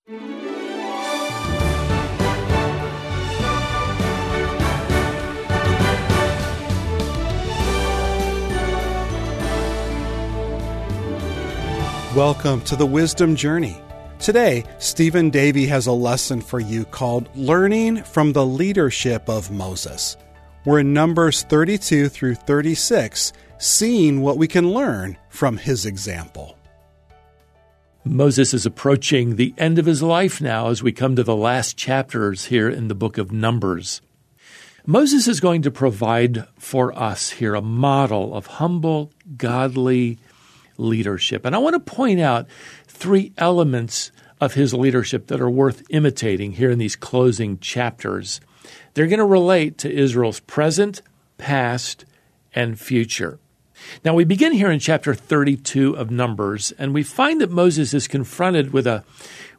Welcome to the Wisdom Journey. Today, Stephen Davey has a lesson for you called Learning from the Leadership of Moses. We're in Numbers 32 through 36, seeing what we can learn from his example. Moses is approaching the end of his life now as we come to the last chapters here in the book of Numbers. Moses is going to provide for us here a model of humble, godly leadership. And I want to point out three elements of his leadership that are worth imitating here in these closing chapters. They're going to relate to Israel's present, past, and future. Now, we begin here in chapter 32 of Numbers, and we find that Moses is confronted with a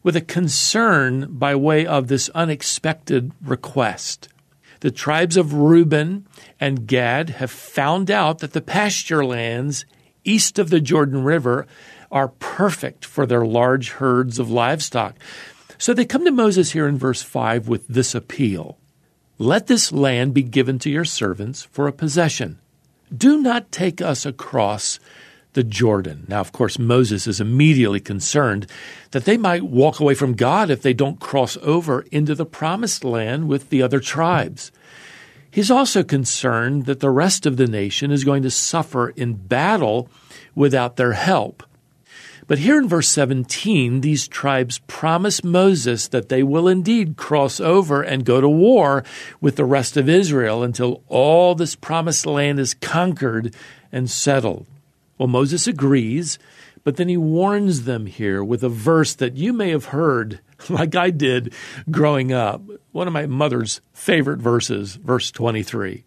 concern by way of this unexpected request. The tribes of Reuben and Gad have found out that the pasture lands east of the Jordan River are perfect for their large herds of livestock. So they come to Moses here in verse 5 with this appeal. Let this land be given to your servants for a possession. Do not take us across the Jordan. Now, of course, Moses is immediately concerned that they might walk away from God if they don't cross over into the promised land with the other tribes. He's also concerned that the rest of the nation is going to suffer in battle without their help. But here in verse 17, these tribes promise Moses that they will indeed cross over and go to war with the rest of Israel until all this promised land is conquered and settled. Well, Moses agrees, but then he warns them here with a verse that you may have heard like I did growing up. One of my mother's favorite verses, verse 23.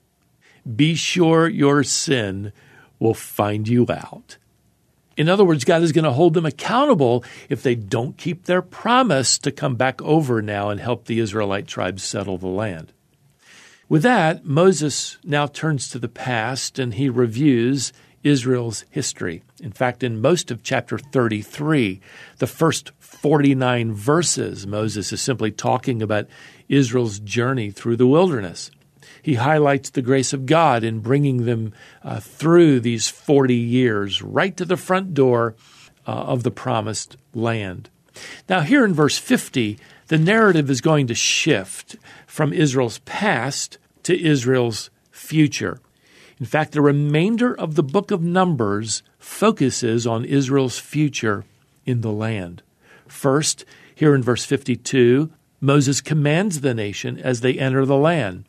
Be sure your sin will find you out. In other words, God is going to hold them accountable if they don't keep their promise to come back over now and help the Israelite tribes settle the land. With that, Moses now turns to the past and he reviews Israel's history. In fact, in most of chapter 33, the first 49 verses, Moses is simply talking about Israel's journey through the wilderness. He highlights the grace of God in bringing them through these 40 years right to the front door of the promised land. Now, here in verse 50, the narrative is going to shift from Israel's past to Israel's future. In fact, the remainder of the book of Numbers focuses on Israel's future in the land. First, here in verse 52, Moses commands the nation as they enter the land,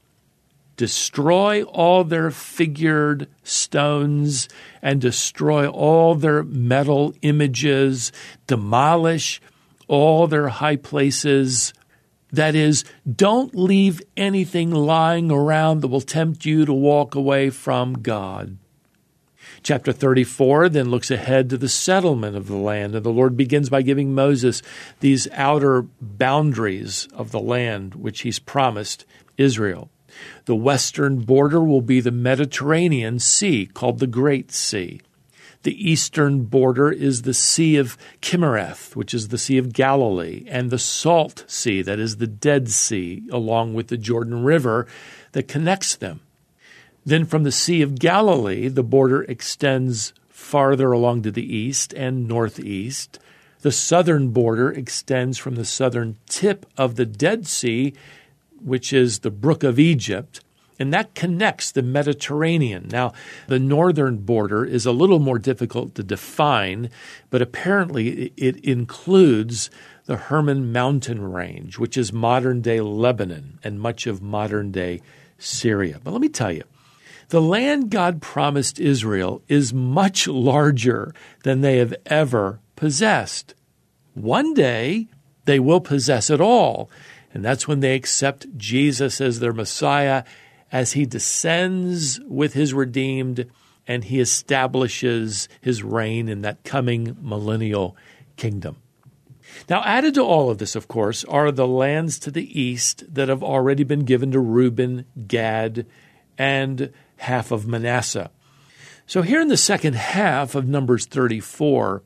destroy all their figured stones and destroy all their metal images, demolish all their high places. That is, don't leave anything lying around that will tempt you to walk away from God. Chapter 34 then looks ahead to the settlement of the land, and the Lord begins by giving Moses these outer boundaries of the land which he's promised Israel. The western border will be the Mediterranean Sea, called the Great Sea. The eastern border is the Sea of Kinnereth, which is the Sea of Galilee, and the Salt Sea, that is the Dead Sea, along with the Jordan River that connects them. Then from the Sea of Galilee, the border extends farther along to the east and northeast. The southern border extends from the southern tip of the Dead Sea, which is the Brook of Egypt, and that connects the Mediterranean. Now, the northern border is a little more difficult to define, but apparently it includes the Hermon mountain range, which is modern-day Lebanon and much of modern-day Syria. But let me tell you, the land God promised Israel is much larger than they have ever possessed. One day, they will possess it all, and that's when they accept Jesus as their Messiah, as he descends with his redeemed and he establishes his reign in that coming millennial kingdom. Now, added to all of this, of course, are the lands to the east that have already been given to Reuben, Gad, and half of Manasseh. So here in the second half of Numbers 34,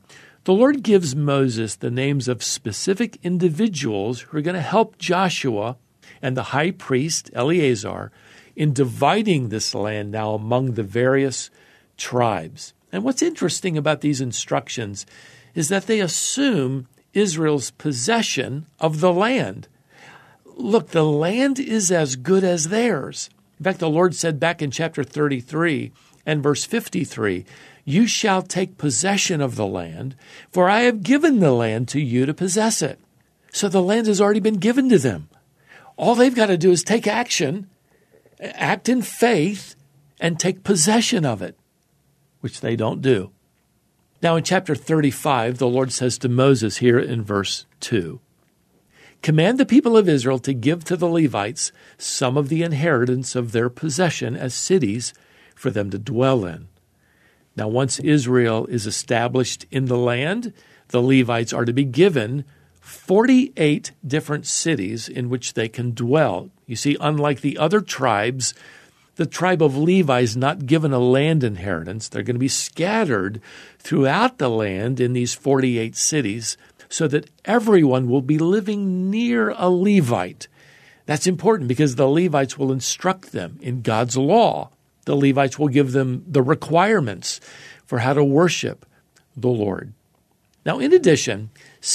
The Lord gives Moses the names of specific individuals who are going to help Joshua and the high priest Eleazar in dividing this land now among the various tribes. And what's interesting about these instructions is that they assume Israel's possession of the land. Look, the land is as good as theirs. In fact, the Lord said back in chapter 33 and verse 53, "You shall take possession of the land, for I have given the land to you to possess it." So the land has already been given to them. All they've got to do is take action, act in faith, and take possession of it, which they don't do. Now in chapter 35, the Lord says to Moses here in verse 2, "Command the people of Israel to give to the Levites some of the inheritance of their possession as cities for them to dwell in." Now once Israel is established in the land, the Levites are to be given 48 different cities in which they can dwell. You see, unlike the other tribes, the tribe of Levi is not given a land inheritance. They're going to be scattered throughout the land in these 48 cities so that everyone will be living near a Levite. That's important because the Levites will instruct them in God's law. The Levites will give them the requirements for how to worship the Lord. Now, in addition,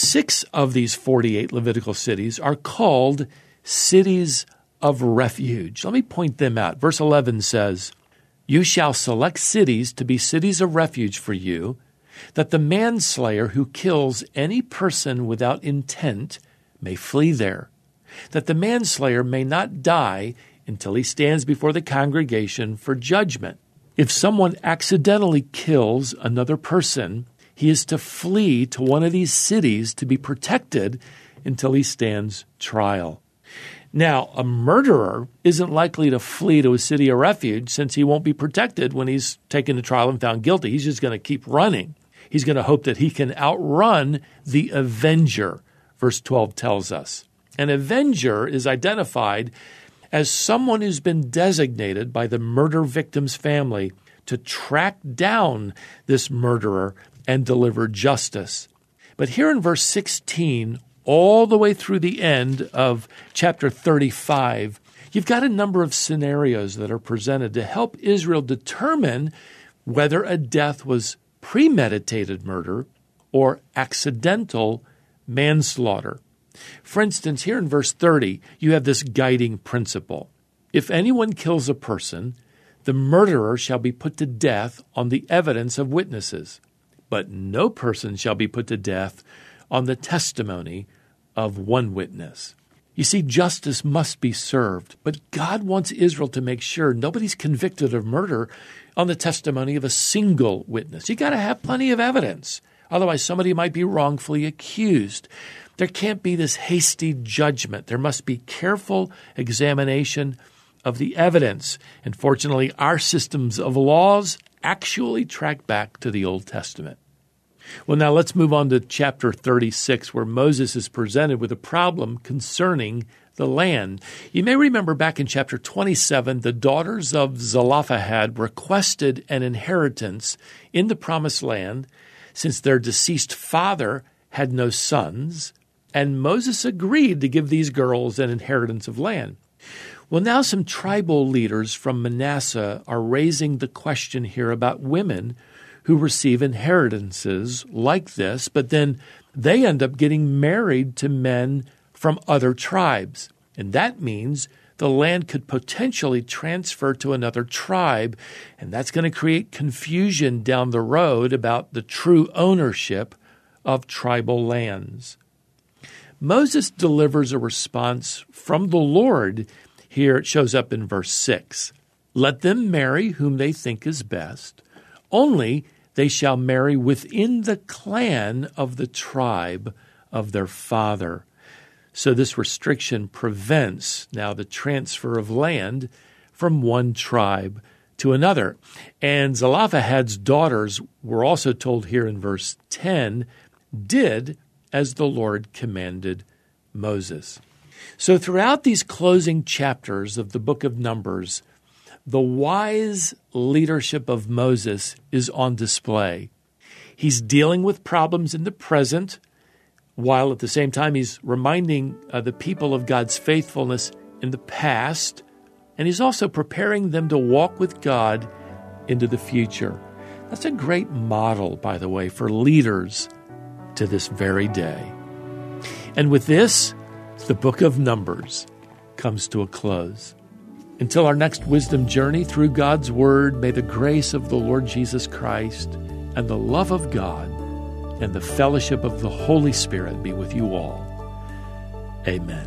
6 of these 48 Levitical cities are called cities of refuge. Let me point them out. Verse 11 says, "You shall select cities to be cities of refuge for you, that the manslayer who kills any person without intent may flee there, that the manslayer may not die until he stands before the congregation for judgment. If someone accidentally kills another person, he is to flee to one of these cities to be protected until he stands trial." Now, a murderer isn't likely to flee to a city of refuge since he won't be protected when he's taken to trial and found guilty. He's just going to keep running. He's going to hope that he can outrun the avenger, verse 12 tells us. An avenger is identified as someone who's been designated by the murder victim's family to track down this murderer and deliver justice. But here in verse 16, all the way through the end of chapter 35, you've got a number of scenarios that are presented to help Israel determine whether a death was premeditated murder or accidental manslaughter. For instance, here in verse 30, you have this guiding principle. If anyone kills a person, the murderer shall be put to death on the evidence of witnesses, but no person shall be put to death on the testimony of one witness. You see, justice must be served, but God wants Israel to make sure nobody's convicted of murder on the testimony of a single witness. You got to have plenty of evidence. Otherwise, somebody might be wrongfully accused. There can't be this hasty judgment. There must be careful examination of the evidence. And fortunately, our systems of laws actually track back to the Old Testament. Well, now let's move on to chapter 36, where Moses is presented with a problem concerning the land. You may remember back in chapter 27, the daughters of Zelophehad requested an inheritance in the promised land since their deceased father had no sons, and Moses agreed to give these girls an inheritance of land. Well, now some tribal leaders from Manasseh are raising the question here about women who receive inheritances like this, but then they end up getting married to men from other tribes. And that means the land could potentially transfer to another tribe, and that's going to create confusion down the road about the true ownership of tribal lands. Moses delivers a response from the Lord. Here it shows up in verse 6. "Let them marry whom they think is best. Only they shall marry within the clan of the tribe of their father." So this restriction prevents now the transfer of land from one tribe to another. And Zelophehad's daughters were also told here in verse 10, did as the Lord commanded Moses. So throughout these closing chapters of the book of Numbers, the wise leadership of Moses is on display. He's dealing with problems in the present, while at the same time he's reminding the people of God's faithfulness in the past, and he's also preparing them to walk with God into the future. That's a great model, by the way, for leaders to this very day. And with this, the book of Numbers comes to a close. Until our next wisdom journey through God's Word, may the grace of the Lord Jesus Christ and the love of God and the fellowship of the Holy Spirit be with you all. Amen.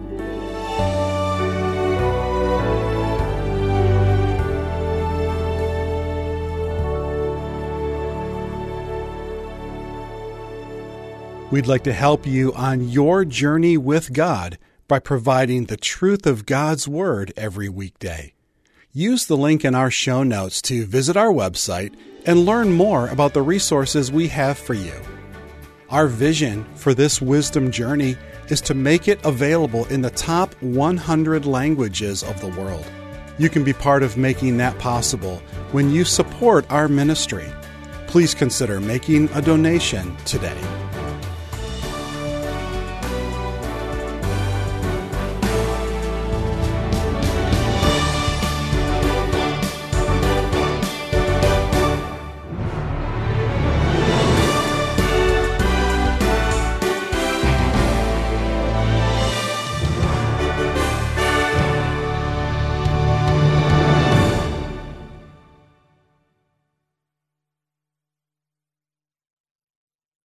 We'd like to help you on your journey with God by providing the truth of God's Word every weekday. Use the link in our show notes to visit our website and learn more about the resources we have for you. Our vision for this wisdom journey is to make it available in the top 100 languages of the world. You can be part of making that possible when you support our ministry. Please consider making a donation today.